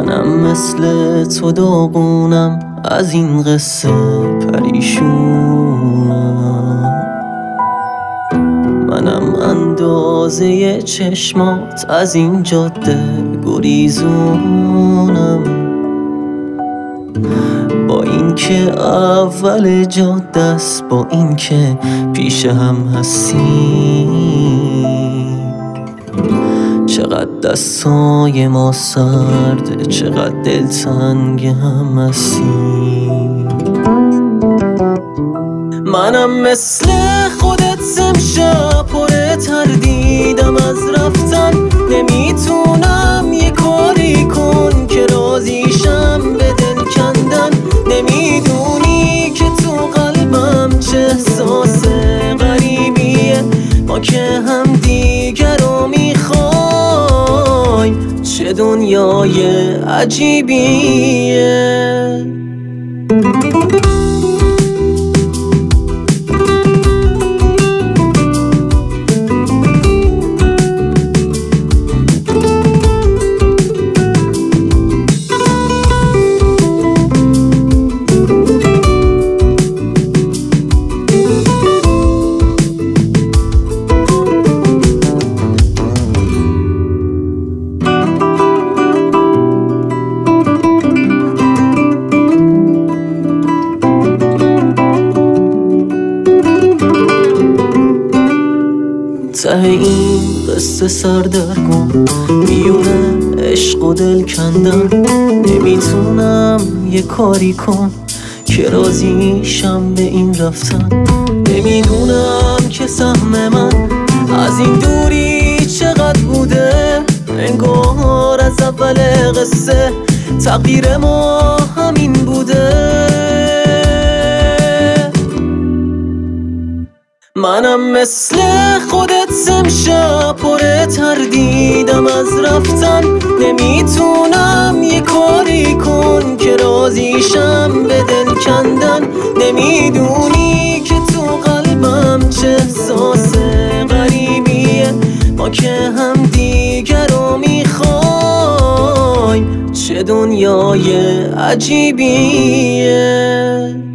منم مثل تو داغونم، از این قصه پریشونم. منم اندازه چشمات، از این جاده گریزونم. با این که اول جاده است، با این که پیش هم هستیم، چقدر دستای ما سرده، چقدر دلتنگ هم هستیم. منم مثل خودت امشب پر تردیدم از رفتن، نمیتونم یه کاری کن که راضیشم به دل کندن. نمیدونی که تو قلبم چه احساس غریبیه، ما که هم دیگر رو میخوایم، چه دنیای عجیبیه. ته این قصه سردرگم، میونه عشق و دل کندن. نمیتونم یه کاری کن که راضیشم به این رفتن. نمیدونم که سهم من از این دوری چقدر بوده، انگار از اول قصه تقدیر ما همین بوده. منم مثل خودت امشب پر تردیدم از رفتن، نمیتونم یه کاری کن که راضیشم به دل کندن. نمیدونی که تو قلبم چه احساس غریبیه، ما که هم دیگر رو میخوایم، چه دنیای عجیبیه.